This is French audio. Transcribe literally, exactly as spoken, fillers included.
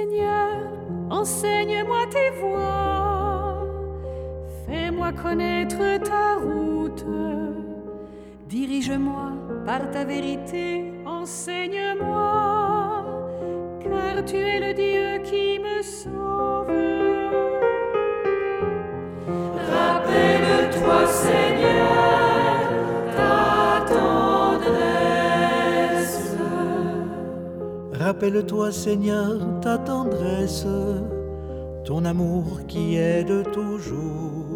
Seigneur, enseigne-moi tes voies, fais-moi connaître ta route, dirige-moi par ta vérité, enseigne-moi, car tu es le Dieu qui me sauve. Rappelle-toi, Seigneur, ta tendresse. Rappelle-toi, Seigneur, ta tendresse, ton amour qui est de toujours.